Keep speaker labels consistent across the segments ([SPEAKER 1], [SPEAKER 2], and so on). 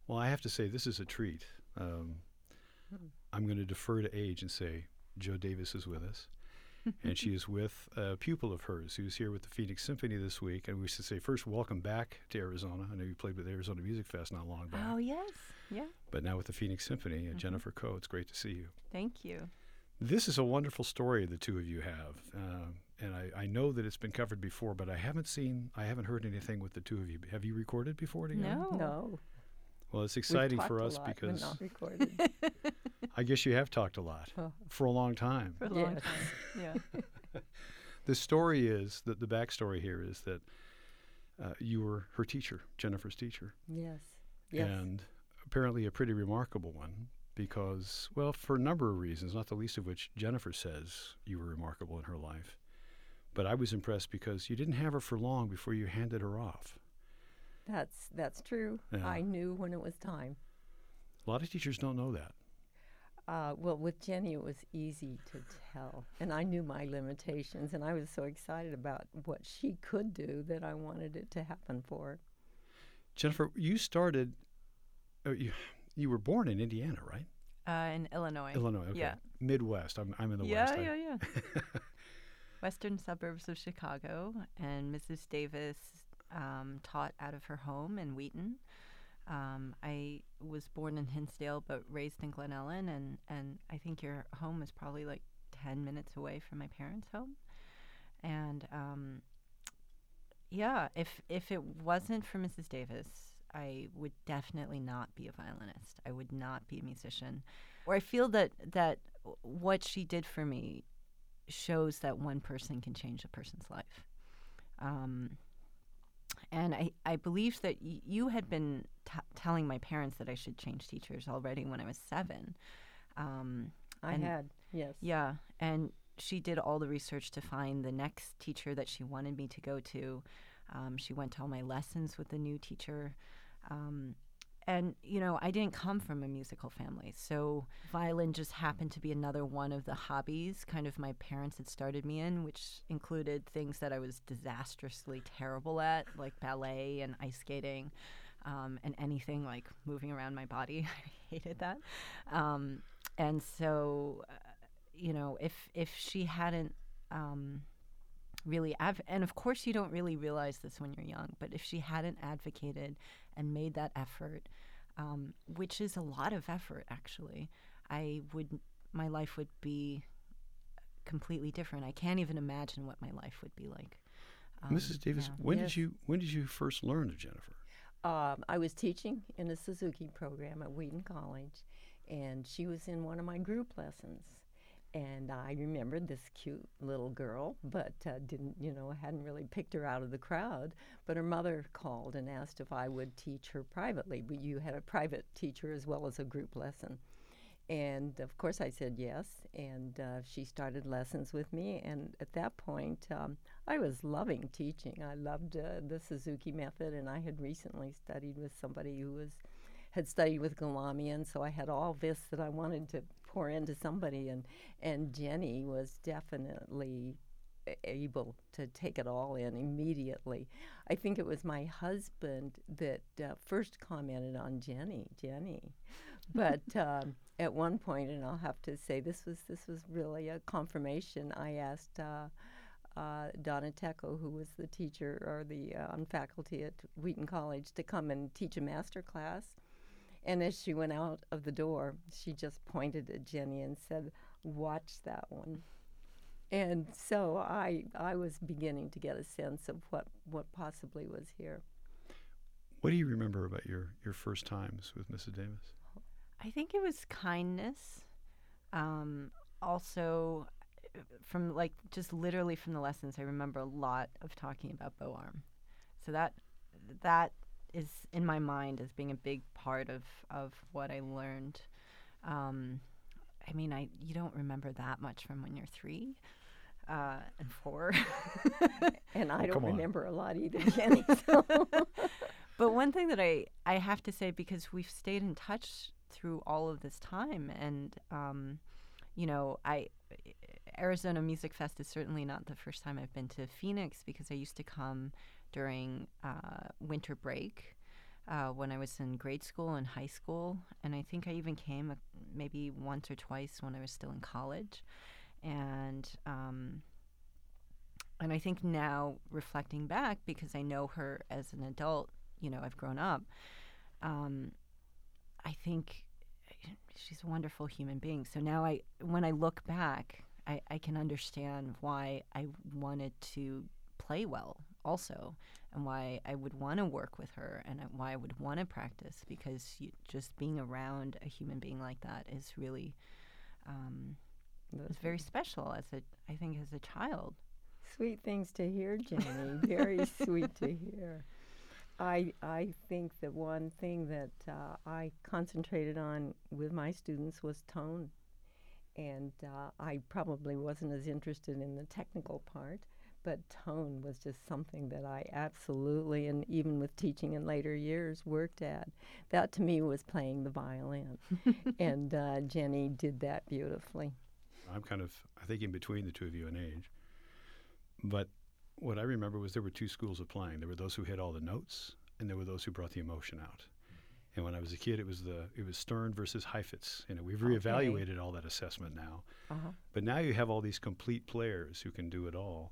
[SPEAKER 1] Well, I have to say, this is a treat. Um, I'm going to defer to age and say Jo Davis is with us. And she is with a pupil of hers who's here with the Phoenix Symphony this week. And we should say first, welcome back to Arizona. I know you played with Arizona Music Fest not long back.
[SPEAKER 2] Oh, yes. Yeah.
[SPEAKER 1] But now with the Phoenix Symphony, Jennifer Coe, it's great to see you.
[SPEAKER 2] Thank you.
[SPEAKER 1] This is a wonderful story the two of you have. And I know that it's been covered before, but I haven't heard anything with the two of you. Have you recorded before together?
[SPEAKER 3] No.
[SPEAKER 1] Well, it's exciting for us because
[SPEAKER 3] not recorded.
[SPEAKER 1] I guess you have talked a lot for a long time.
[SPEAKER 2] For a long
[SPEAKER 3] Yes.
[SPEAKER 2] time. Yeah.
[SPEAKER 1] The story is that the backstory here is that you were her teacher, Jennifer's teacher.
[SPEAKER 3] Yes. Yes.
[SPEAKER 1] And apparently a pretty remarkable one because, well, for a number of reasons, not the least of which Jennifer says you were remarkable in her life. But I was impressed because you didn't have her for long before you handed her off.
[SPEAKER 3] That's true.
[SPEAKER 1] Yeah.
[SPEAKER 3] I knew when it was time.
[SPEAKER 1] A lot of teachers don't know that.
[SPEAKER 3] Well, with Jenny, it was easy to tell. And I knew my limitations, and I was so excited about what she could do that I wanted it to happen for her.
[SPEAKER 1] Jennifer, you started, you were born in Indiana, right?
[SPEAKER 2] In Illinois.
[SPEAKER 1] Illinois, okay.
[SPEAKER 2] Yeah.
[SPEAKER 1] Midwest. I'm in the
[SPEAKER 2] Yeah,
[SPEAKER 1] West.
[SPEAKER 2] yeah. Western suburbs of Chicago. And Mrs. Davis taught out of her home in Wheaton. I was born in Hinsdale but raised in Glen Ellen, and I think your home is probably like 10 minutes away from my parents' home. And if it wasn't for Mrs. Davis, I would definitely not be a violinist. I would not be a musician. Or I feel that what she did for me shows that one person can change a person's life. And I believe that you had been telling my parents that I should change teachers already when I was 7.
[SPEAKER 3] I had, yes.
[SPEAKER 2] Yeah, and she did all the research to find the next teacher that she wanted me to go to. She went to all my lessons with the new teacher. And, I didn't come from a musical family, so violin just happened to be another one of the hobbies kind of my parents had started me in, which included things that I was disastrously terrible at, like ballet and ice skating, and anything like moving around my body. I hated that. And so, if she hadn't really and of course you don't really realize this when you're young, but if she hadn't advocated and made that effort, which is a lot of effort actually, my life would be completely different. I can't even imagine what my life would be like.
[SPEAKER 1] Mrs. Davis, when did you first learn of Jennifer?
[SPEAKER 3] I was teaching in a Suzuki program at Wheaton College, and she was in one of my group lessons. And I remembered this cute little girl, but hadn't really picked her out of the crowd. But her mother called and asked if I would teach her privately. But you had a private teacher as well as a group lesson. And, of course, I said yes. And she started lessons with me. And at that point, I was loving teaching. I loved the Suzuki method. And I had recently studied with somebody who had studied with Galamian, so I had all this that I wanted to pour into somebody, and Jenny was definitely able to take it all in immediately. I think it was my husband that first commented on Jenny, but at one point, and I'll have to say this was really a confirmation. I asked Donna Tecco, who was the teacher or the on faculty at Wheaton College, to come and teach a master class. And as she went out of the door, she just pointed at Jenny and said, "Watch that one." And so I was beginning to get a sense of what possibly was here.
[SPEAKER 1] What do you remember about your first times with Mrs. Davis?
[SPEAKER 2] I think it was kindness. Also, from just literally from the lessons, I remember a lot of talking about bow arm. So that is in my mind as being a big part of what I learned. You don't remember that much from when you're 3 and 4.
[SPEAKER 3] And I don't remember a lot either, Jenny. So.
[SPEAKER 2] But one thing that I have to say, because we've stayed in touch through all of this time, and Arizona Music Fest is certainly not the first time I've been to Phoenix, because I used to come during winter break. when I was in grade school and high school, and I think I even came maybe once or twice when I was still in college, and I think now reflecting back, because I know her as an adult, I've grown up. I think she's a wonderful human being. So now when I look back, I can understand why I wanted to play well also, and why I would want to work with her, and why I would want to practice, because just being around a human being like that is really it's very special I think as a child.
[SPEAKER 3] Sweet things to hear, Jenny. Very sweet to hear. I think that one thing that I concentrated on with my students was tone. And I probably wasn't as interested in the technical part, but tone was just something that I absolutely, and even with teaching in later years, worked at. That to me was playing the violin. And Jenny did that beautifully.
[SPEAKER 1] I'm kind of, I think, in between the two of you in age. But what I remember was there were two schools of playing. There were those who hit all the notes, and there were those who brought the emotion out. And when I was a kid, it was Stern versus Heifetz. We've reevaluated all that assessment now.
[SPEAKER 3] Uh-huh.
[SPEAKER 1] But now you have all these complete players who can do it all.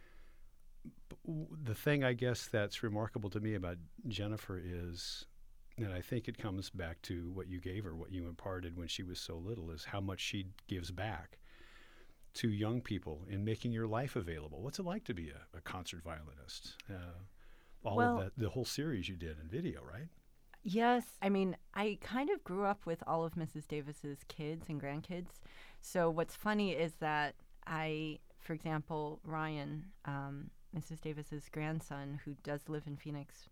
[SPEAKER 1] The thing, I guess, that's remarkable to me about Jennifer is, and I think it comes back to what you gave her, what you imparted when she was so little, is how much she gives back to young people in making your life available. What's it like to be a concert violinist? Of that, the whole series you did in video, right?
[SPEAKER 2] Yes. I mean, I kind of grew up with all of Mrs. Davis's kids and grandkids. So what's funny is that for example, Ryan, Mrs. Davis's grandson, who does live in Phoenix,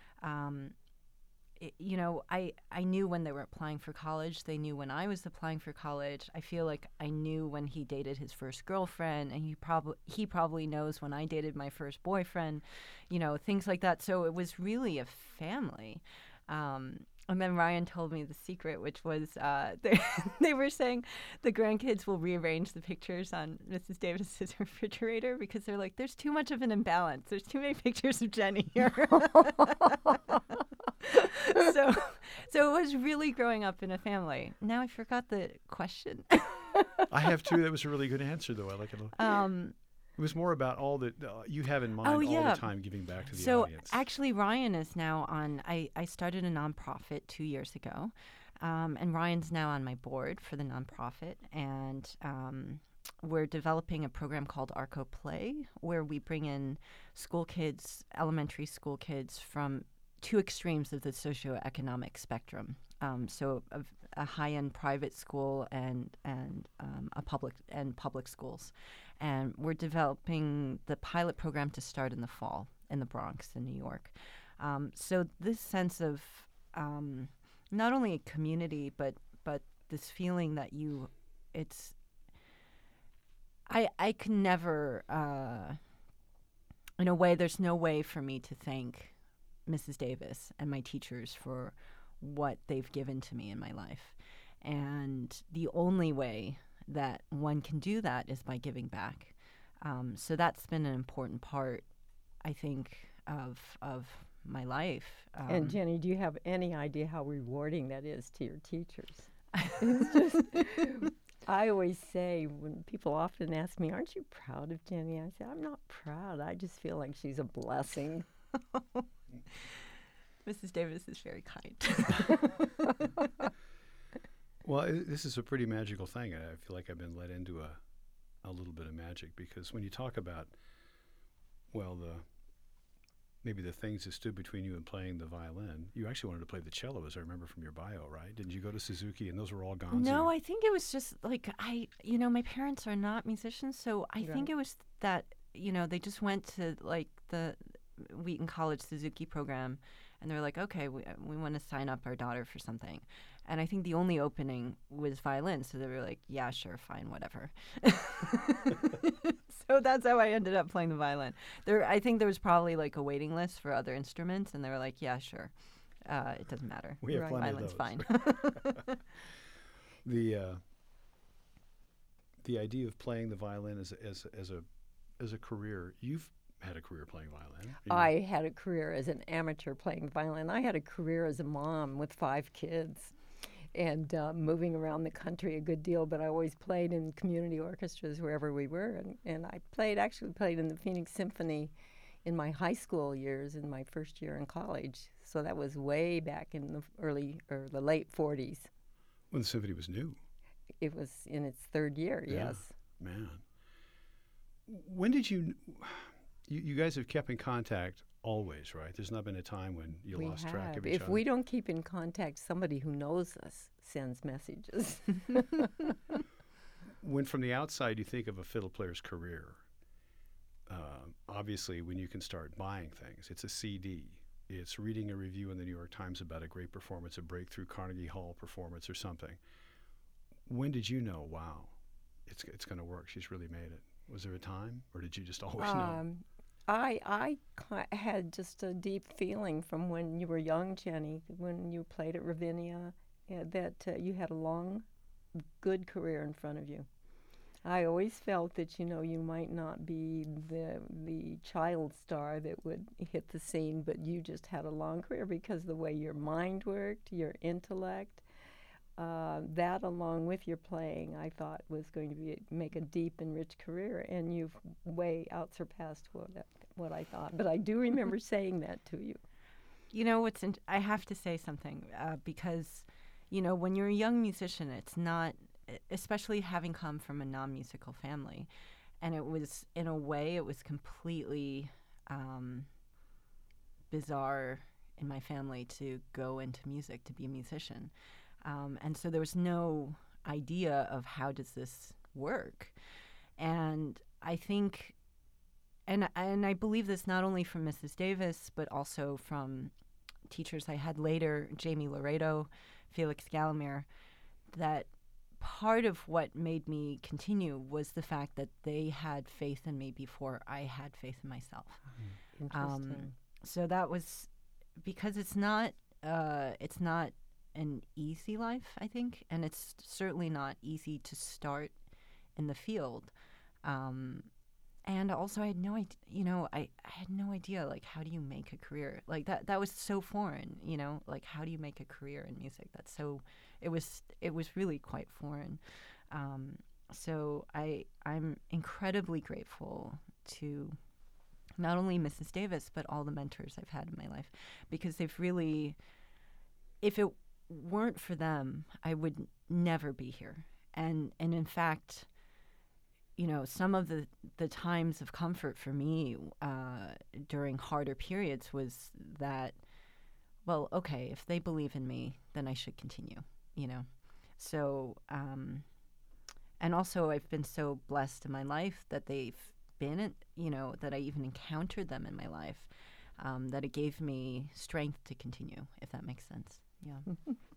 [SPEAKER 2] I knew when they were applying for college. They knew when I was applying for college. I feel like I knew when he dated his first girlfriend, and he probably knows when I dated my first boyfriend, things like that. So it was really a family. And then Ryan told me the secret, which was they were saying the grandkids will rearrange the pictures on Mrs. Davis's refrigerator because they're like, there's too much of an imbalance. There's too many pictures of Jenny here. So it was really growing up in a family. Now I forgot the question.
[SPEAKER 1] I have too. That was a really good answer, though. I like it. It was more about all that you have in mind all the time, giving back to the audience.
[SPEAKER 2] So actually, Ryan is now on. I started a nonprofit 2 years ago, and Ryan's now on my board for the nonprofit, and we're developing a program called Arco Play, where we bring in school kids, elementary school kids from two extremes of the socioeconomic spectrum. So a high-end private school and public schools. And we're developing the pilot program to start in the fall in the Bronx in New York. So this sense of not only a community, but this feeling that I can never, in a way, there's no way for me to thank Mrs. Davis and my teachers for what they've given to me in my life. And the only way that one can do that is by giving back. So that's been an important part, I think, of my life.
[SPEAKER 3] And Jenny, do you have any idea how rewarding that is to your teachers? It's just, I always say, when people often ask me, aren't you proud of Jenny? I say, I'm not proud. I just feel like she's a blessing.
[SPEAKER 2] Mrs. Davis is very kind.
[SPEAKER 1] Well, this is a pretty magical thing. I feel like I've been led into a little bit of magic, because when you talk about, maybe the things that stood between you and playing the violin, you actually wanted to play the cello, as I remember from your bio, right? Didn't you go to Suzuki and those were all gone?
[SPEAKER 2] No, I think it was just like my parents are not musicians, so I think it was that, they just went to like the Wheaton College Suzuki program, and they're like, okay, we want to sign up our daughter for something. And I think the only opening was violin, so they were like, yeah, sure, fine, whatever. So that's how I ended up playing the violin. I think there was probably like a waiting list for other instruments, and they were like, yeah, sure, it doesn't matter.
[SPEAKER 1] We have plenty
[SPEAKER 2] Violin's
[SPEAKER 1] of those.
[SPEAKER 2] Fine.
[SPEAKER 1] The idea of playing the violin as a career, you've had a career playing violin.
[SPEAKER 3] I had a career as an amateur playing violin. I had a career as a mom with 5 kids and moving around the country a good deal, but I always played in community orchestras wherever we were. And I actually played in the Phoenix Symphony in my high school years, in my first year in college. So that was way back in the late 40s.
[SPEAKER 1] When the symphony was new.
[SPEAKER 3] It was in its 3rd year,
[SPEAKER 1] Yeah.
[SPEAKER 3] yes.
[SPEAKER 1] Man. When did you guys have kept in contact always, right? There's not been a time when you
[SPEAKER 3] We
[SPEAKER 1] lost track
[SPEAKER 3] have.
[SPEAKER 1] of each
[SPEAKER 3] If
[SPEAKER 1] other.
[SPEAKER 3] we don't keep in contact, somebody who knows us sends messages.
[SPEAKER 1] When from the outside you think of a fiddle player's career, obviously when you can start buying things, it's a CD. It's reading a review in the New York Times about a great performance, a breakthrough Carnegie Hall performance or something. When did you know, wow, it's going to work? She's really made it. Was there a time, or did you just always know?
[SPEAKER 3] I had just a deep feeling from when you were young, Jenny, when you played at Ravinia, that you had a long, good career in front of you. I always felt that, you might not be the child star that would hit the scene, but you just had a long career because the way your mind worked, your intellect, that along with your playing, I thought was going to make a deep and rich career, and you've way outsurpassed what I thought. But I do remember saying that to you.
[SPEAKER 2] I have to say something because, when you're a young musician, it's not, especially having come from a non-musical family, and it was, in a way, it was completely bizarre in my family to go into music, to be a musician. And so there was no idea of how does this work. And I think, and I believe this not only from Mrs. Davis, but also from teachers I had later, Jamie Laredo, Felix Gallimere, that part of what made me continue was the fact that they had faith in me before I had faith in myself.
[SPEAKER 3] Interesting.
[SPEAKER 2] So that was, because it's not an easy life, I think, and it's certainly not easy to start in the field. And also, I had no idea. I had no idea. Like, how do you make a career like that? That was so foreign. Like, how do you make a career in music? That's so. It was really quite foreign. So I'm incredibly grateful to not only Mrs. Davis but all the mentors I've had in my life, because they've really, if it weren't for them, I would never be here. And in fact, some of the times of comfort for me during harder periods was that, well, okay, if they believe in me, then I should continue, So, and also I've been so blessed in my life that they've been, that I even encountered them in my life, that it gave me strength to continue, if that makes sense. Yeah.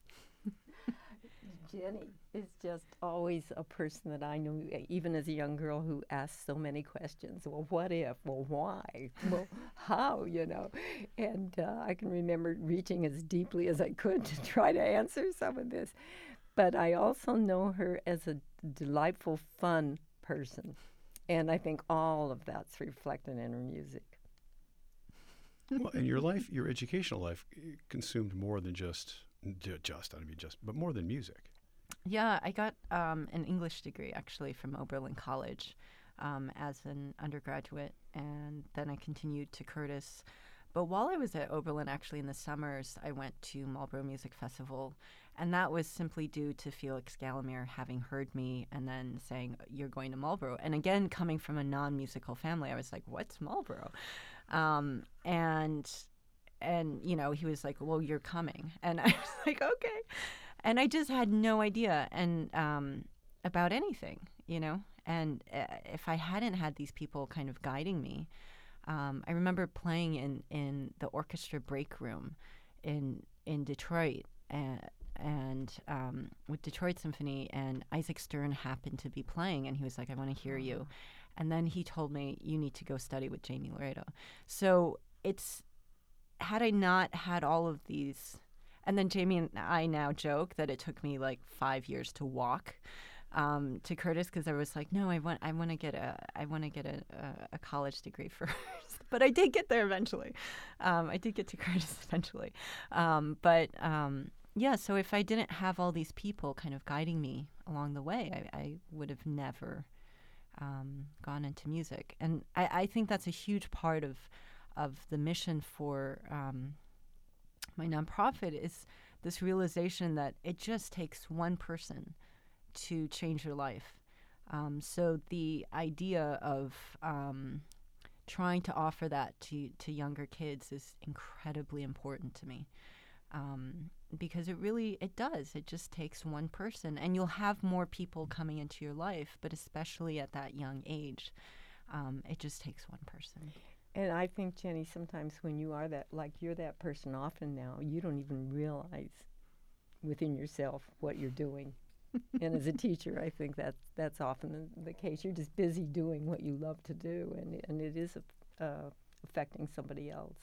[SPEAKER 3] Jenny is just always a person that I knew, even as a young girl, who asked so many questions. Well, what if? Well, why? Well, how? And I can remember reaching as deeply as I could to try to answer some of this. But I also know her as a delightful, fun person. And I think all of that's reflected in her music.
[SPEAKER 1] Well, and your life, your educational life, consumed more than but more than music.
[SPEAKER 2] Yeah, I got an English degree, actually, from Oberlin College as an undergraduate, and then I continued to Curtis. But while I was at Oberlin, actually, in the summers, I went to Marlborough Music Festival, and that was simply due to Felix Gallimere having heard me and then saying, "You're going to Marlborough." And again, coming from a non-musical family, I was like, "What's Marlborough?" And he was like, "Well, you're coming," and I was like, "Okay." And I just had no idea about anything, And if I hadn't had these people kind of guiding me, I remember playing in the orchestra break room in Detroit, and with Detroit Symphony, and Isaac Stern happened to be playing, and he was like, "I want to hear you," and then he told me, "You need to go study with Jamie Laredo." So had I not had all of these. And then Jamie and I now joke that it took me like 5 years to walk. to Curtis because I was like, no, I want to get a college degree first. But I did get there eventually. I did get to Curtis eventually. Yeah, so if I didn't have all these people kind of guiding me along the way, I would have never gone into music. And I think that's a huge part of the mission for my nonprofit is this realization that it just takes one person to change your life. So the idea of trying to offer that to younger kids is incredibly important to me. Because it does. It just takes one person. And you'll have more people coming into your life, but especially at that young age, it just takes one person.
[SPEAKER 3] And I think, Jenny, sometimes when you are you're that person often now, you don't even realize within yourself what you're doing. And as a teacher, I think that's often the case. You're just busy doing what you love to do, and it is affecting somebody else.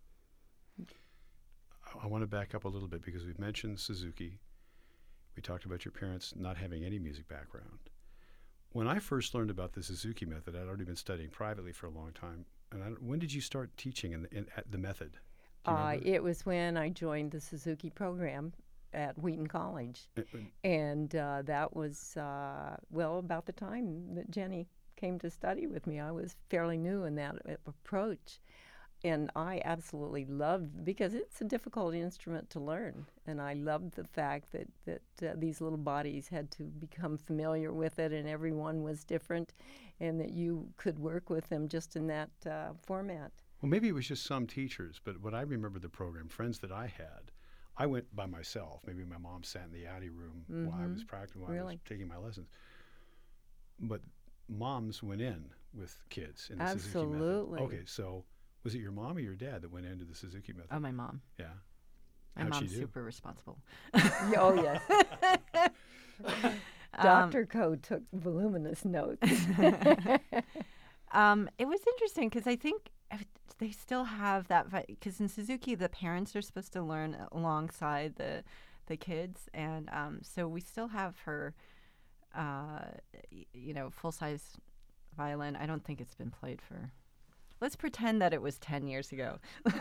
[SPEAKER 1] I want to back up a little bit because we've mentioned Suzuki. We talked about your parents not having any music background. When I first learned about the Suzuki method, I'd already been studying privately for a long time. And when did you start teaching at the method?
[SPEAKER 3] It was when I joined the Suzuki program at Wheaton College. And that was, about the time that Jenny came to study with me. I was fairly new in that approach. And I absolutely loved, because it's a difficult instrument to learn. And I loved the fact that these little bodies had to become familiar with it, and everyone was different, and that you could work with them just in that format.
[SPEAKER 1] Well, maybe it was just some teachers, but when I remember the program, friends that I had, I went by myself. Maybe my mom sat in the Addy room while I was practicing, while I was taking my lessons. But moms went in with kids in the Suzuki method.
[SPEAKER 3] Absolutely.
[SPEAKER 1] Okay, so was it your mom or your dad that went into the Suzuki method?
[SPEAKER 2] Oh, my mom.
[SPEAKER 1] Yeah.
[SPEAKER 2] My
[SPEAKER 1] How'd she
[SPEAKER 2] mom's
[SPEAKER 1] do?
[SPEAKER 2] super responsible.
[SPEAKER 3] Oh, yes. Dr. Code took voluminous notes.
[SPEAKER 2] It was interesting because I think they still have that, because in Suzuki, the parents are supposed to learn alongside the kids. And so we still have her, full-size violin. I don't think it's been played for... Let's pretend that it was 10 years ago.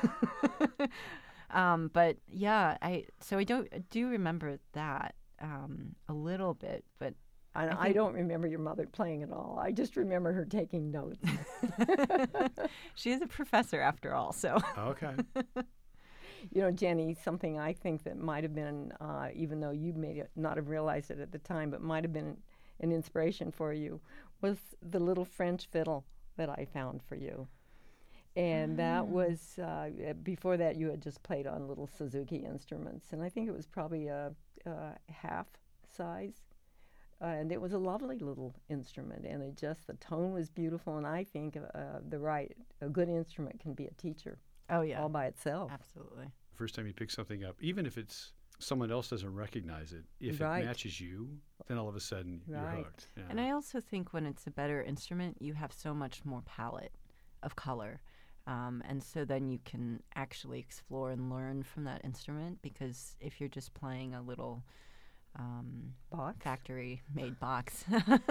[SPEAKER 2] But yeah, I do remember that a little bit, but
[SPEAKER 3] I don't remember your mother playing at all. I just remember her taking notes.
[SPEAKER 2] She is a professor after all, so.
[SPEAKER 1] Okay.
[SPEAKER 3] Jenny, something I think that might have been, even though you may not have realized it at the time, but might have been an inspiration for you, was the little French fiddle that I found for you. And that was, before that you had just played on little Suzuki instruments. And I think it was probably a half size. And it was a lovely little instrument. And the tone was beautiful. And I think a good instrument can be a teacher.
[SPEAKER 2] Oh, yeah.
[SPEAKER 3] All by itself.
[SPEAKER 2] Absolutely.
[SPEAKER 1] First time you pick something up, even if it's someone else doesn't recognize it, if it matches you, then all of a sudden you're hooked. Yeah.
[SPEAKER 2] And I also think when it's a better instrument, you have so much more palette of color. And so then you can actually explore and learn from that instrument, because if you're just playing a little factory-made box,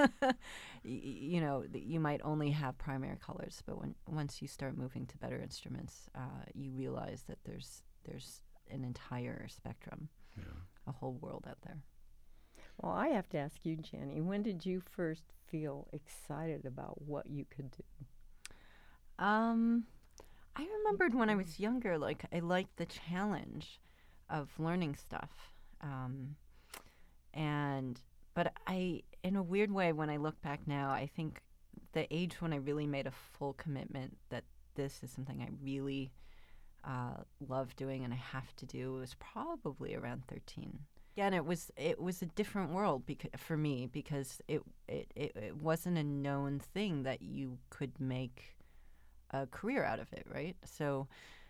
[SPEAKER 2] you might only have primary colors. But once you start moving to better instruments, you realize that there's an entire spectrum, a whole world out there.
[SPEAKER 3] Well, I have to ask you, Jenny, when did you first feel excited about what you could do?
[SPEAKER 2] I remembered when I was younger, I liked the challenge of learning stuff. But in a weird way, when I look back now, I think the age when I really made a full commitment that this is something I really love doing and I have to do was probably around 13. Again, it was a different world for me, because it wasn't a known thing that you could make a career out of it, right? So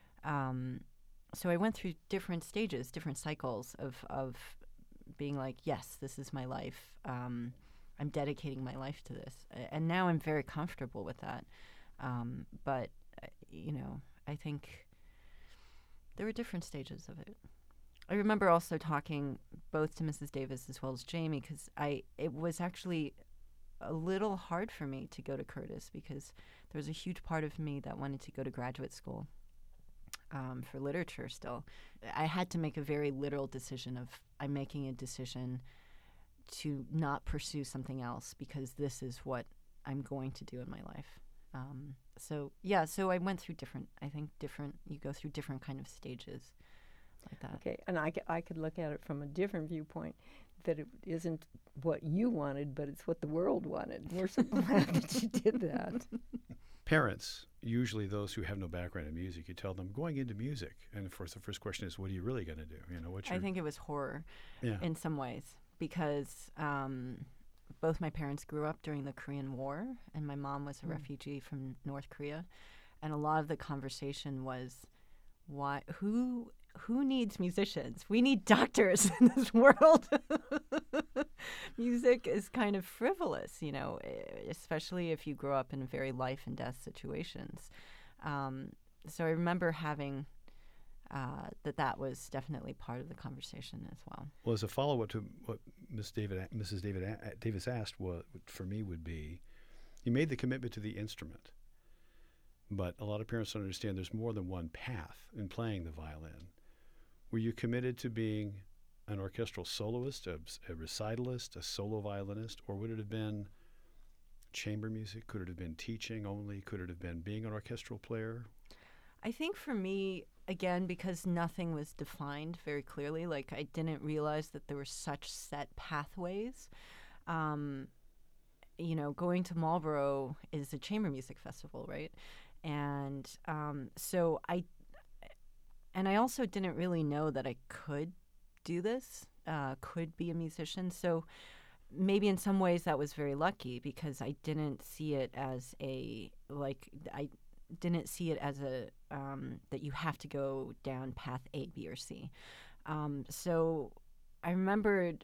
[SPEAKER 2] I went through different stages, different cycles of being like, yes, this is my life. I'm dedicating my life to this. And now I'm very comfortable with that. But, I think there were different stages of it. I remember also talking both to Mrs. Davis as well as Jamie, because it was actually a little hard for me to go to Curtis because there was a huge part of me that wanted to go to graduate school for literature still. I had to make a very literal decision of I'm making a decision to not pursue something else because this is what I'm going to do in my life. So I went through you go through different kind of stages like that.
[SPEAKER 3] Okay, and I could look at it from a different viewpoint, that it isn't what you wanted, but it's what the world wanted. We're so glad that you did that.
[SPEAKER 1] Parents, usually those who have no background in music, you tell them, I'm going into music. And of course, the first question is, what are you really going to do?
[SPEAKER 2] I think it was horror in some ways because both my parents grew up during the Korean War, and my mom was a refugee from North Korea. And a lot of the conversation was, who needs musicians? We need doctors in this world. Music is kind of frivolous, especially if you grow up in very life and death situations. So I remember having that was definitely part of the conversation as well.
[SPEAKER 1] Well, as a follow-up to what Mrs. Davis asked, what for me would be, you made the commitment to the instrument, but a lot of parents don't understand there's more than one path in playing the violin. Were you committed to being an orchestral soloist, a recitalist, a solo violinist, or would it have been chamber music? Could it have been teaching only? Could it have been being an orchestral player?
[SPEAKER 2] I think for me, again, because nothing was defined very clearly, like I didn't realize that there were such set pathways. Going to Marlborough is a chamber music festival, right? And so I also didn't really know that I could do this, could be a musician. So maybe in some ways that was very lucky because I didn't see it as that you have to go down path A, B, or C. So I remembered,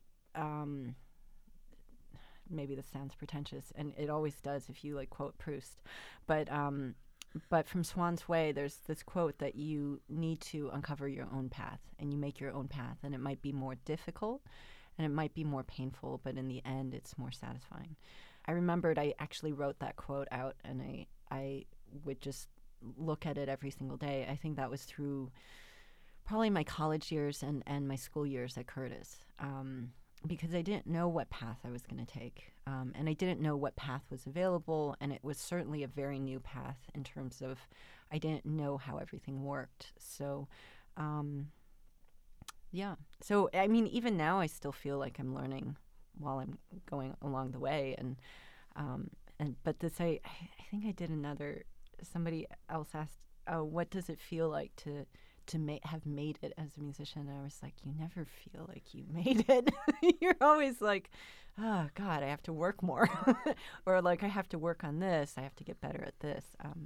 [SPEAKER 2] maybe this sounds pretentious, and it always does if you quote Proust, but from Swann's Way, there's this quote that you need to uncover your own path, and you make your own path, and it might be more difficult, and it might be more painful, but in the end, it's more satisfying. I remembered I actually wrote that quote out, and I would just look at it every single day. I think that was through probably my college years and my school years at Curtis, because I didn't know what path I was going to take. And I didn't know what path was available, and it was certainly a very new path in terms of I didn't know how everything worked. So, So, I mean, even now I still feel like I'm learning while I'm going along the way. But this, I think I did somebody else asked, what does it feel like to have made it as a musician? And I was like, you never feel like you made it. You're always like, oh God, I have to work more. Or I have to work on this. I have to get better at this.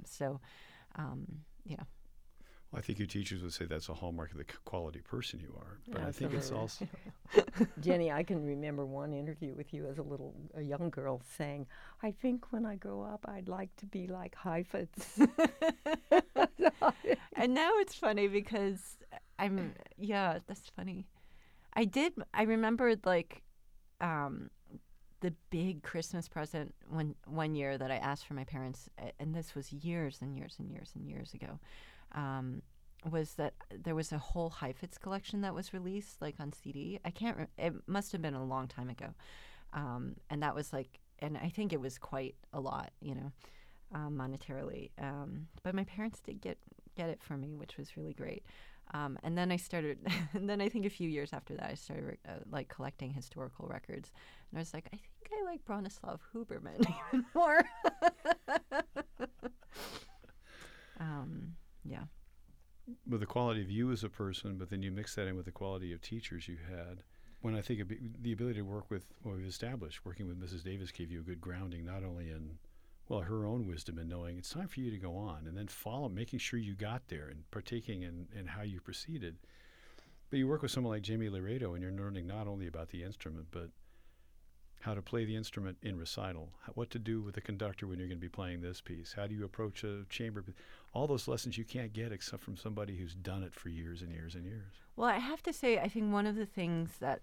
[SPEAKER 2] Yeah.
[SPEAKER 1] Well, I think your teachers would say that's a hallmark of the quality person you are. But
[SPEAKER 3] Yeah,
[SPEAKER 1] I think it's also...
[SPEAKER 3] Jenny, I can remember one interview with you as a young girl saying, I think when I grow up, I'd like to be like Heifetz.
[SPEAKER 2] And now it's funny because that's funny. I remembered the big Christmas present one year that I asked for my parents, and this was years and years and years and years ago, was that there was a whole Heifetz collection that was released on CD. It must have been a long time ago. And that was and I think it was quite a lot, monetarily. But my parents did get it for me, which was really great. And then I started, and then I think a few years after that, I started collecting historical records. And I was like, I think I like Bronislaw Huberman even more. Yeah.
[SPEAKER 1] With the quality of you as a person, but then you mix that in with the quality of teachers you had. When I think of the ability to work with what we've established, working with Mrs. Davis gave you a good grounding, not only in her own wisdom and knowing it's time for you to go on, and then making sure you got there and partaking in how you proceeded. But you work with someone like Jamie Laredo, and you're learning not only about the instrument, but how to play the instrument in recital, what to do with the conductor when you're going to be playing this piece, how do you approach a chamber, all those lessons you can't get except from somebody who's done it for years and years and years.
[SPEAKER 2] Well, I have to say, I think one of the things that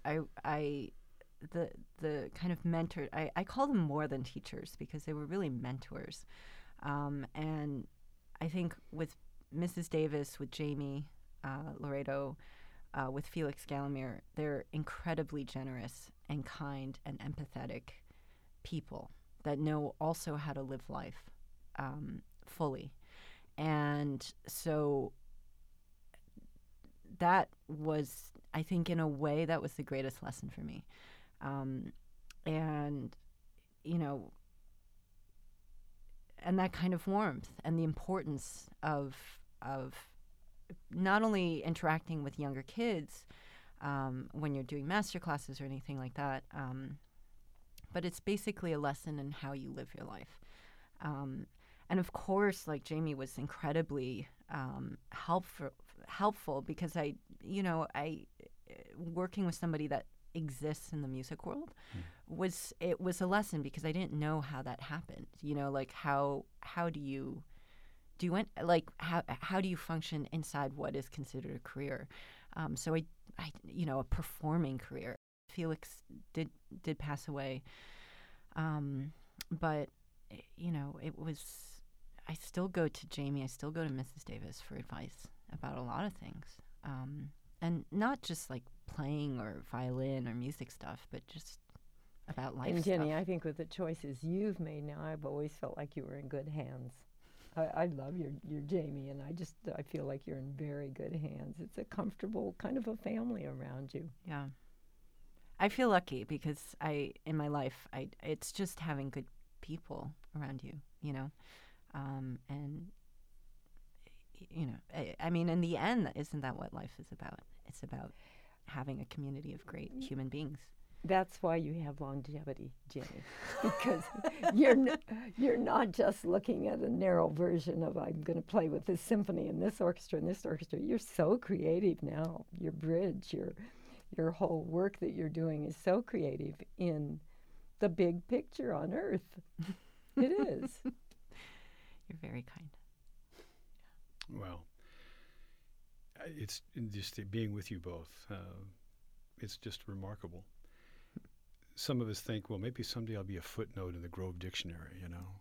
[SPEAKER 2] the kind of mentor, I call them more than teachers because they were really mentors. And I think with Mrs. Davis, with Jamie Laredo, with Felix Gallimere, they're incredibly generous and kind and empathetic people that know also how to live life fully. And so that was, I think, in a way, that was the greatest lesson for me. And, you know, and that kind of warmth and the importance of not only interacting with younger kids when you're doing master classes or anything like that, but it's basically a lesson in how you live your life. And of course, like, Jamie was incredibly helpful because I working with somebody that exists in the music world was a lesson because I didn't know how that happened. You know, like how do you how do you function inside what is considered a career? So I a performing career. Felix did pass away, but it was. I still go to Jamie. I still go to Mrs. Davis for advice about a lot of things, and not just like playing or violin or music stuff, but just about life
[SPEAKER 3] and
[SPEAKER 2] stuff.
[SPEAKER 3] Jenny, I think with the choices you've made now, I've always felt like you were in good hands. I love your Jamie, and I feel like you're in very good hands. It's a comfortable kind of a family around you.
[SPEAKER 2] Yeah, I feel lucky because in my life, it's just having good people around you, and I mean, in the end, isn't that what life is about? It's about having a community of great human beings.
[SPEAKER 3] That's why you have longevity, Jenny, because you're not just looking at a narrow version of I'm going to play with this symphony and this orchestra and this orchestra. You're so creative now. Your bridge, your whole work that you're doing is so creative in the big picture on Earth. It is.
[SPEAKER 2] You're very kind.
[SPEAKER 1] Well, it's just being with you both. It's just remarkable. Some of us think, well, maybe someday I'll be a footnote in the Grove Dictionary,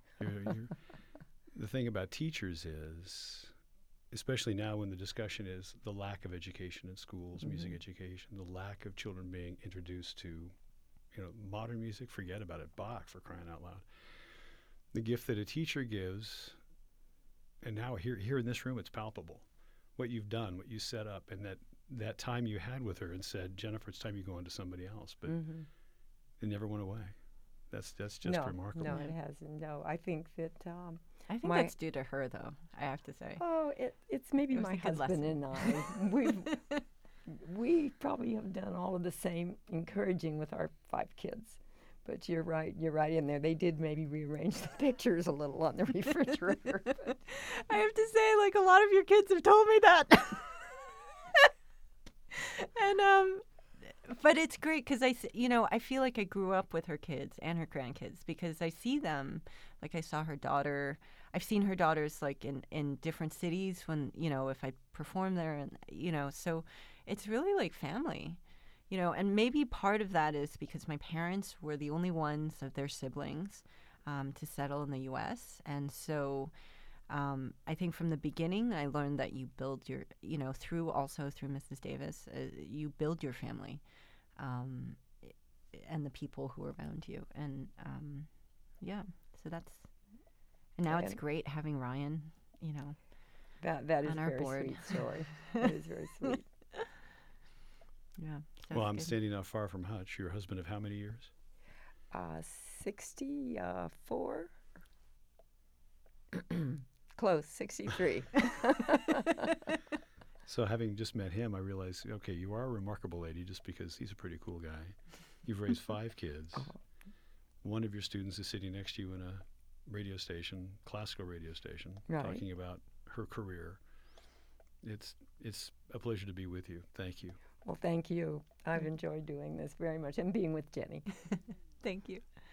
[SPEAKER 1] The thing about teachers is, especially now when the discussion is the lack of education in schools, music education, the lack of children being introduced to, modern music, forget about it, Bach, for crying out loud. The gift that a teacher gives, and now here in this room, it's palpable. What you've done, what you set up, and that time you had with her and said, Jennifer, it's time you go on to somebody else. But it never went away. That's just remarkable.
[SPEAKER 3] No, it hasn't. No, I think that...
[SPEAKER 2] I think that's due to her, though, I have to say.
[SPEAKER 3] Oh, it's maybe my husband and I. We probably have done all of the same encouraging with our 5 kids. But you're right in there. They did maybe rearrange the pictures a little on the refrigerator. But
[SPEAKER 2] I have to say, like, a lot of your kids have told me that. And but it's great because I feel like I grew up with her kids and her grandkids because I see them. Like, I saw her daughter. I've seen her daughters like in different cities when if I perform there, and so it's really like family. And maybe part of that is because my parents were the only ones of their siblings to settle in the U.S. And so I think from the beginning, I learned that you build your, through Mrs. Davis, you build your family and the people who are around you. And so and now it's great having Ryan,
[SPEAKER 3] that is
[SPEAKER 2] on
[SPEAKER 3] a
[SPEAKER 2] our
[SPEAKER 3] very
[SPEAKER 2] board.
[SPEAKER 3] sweet story. That is very sweet.
[SPEAKER 2] Yeah.
[SPEAKER 1] Well, I'm standing not far from Hutch. Your husband of how many years?
[SPEAKER 3] 64. Close, 63.
[SPEAKER 1] So having just met him, I realized, okay, you are a remarkable lady just because he's a pretty cool guy. You've raised 5 kids. One of your students is sitting next to you in a radio station, classical radio station, talking about her career. It's a pleasure to be with you. Thank you.
[SPEAKER 3] Well, thank you. I've enjoyed doing this very much and being with Jenny.
[SPEAKER 2] Thank you.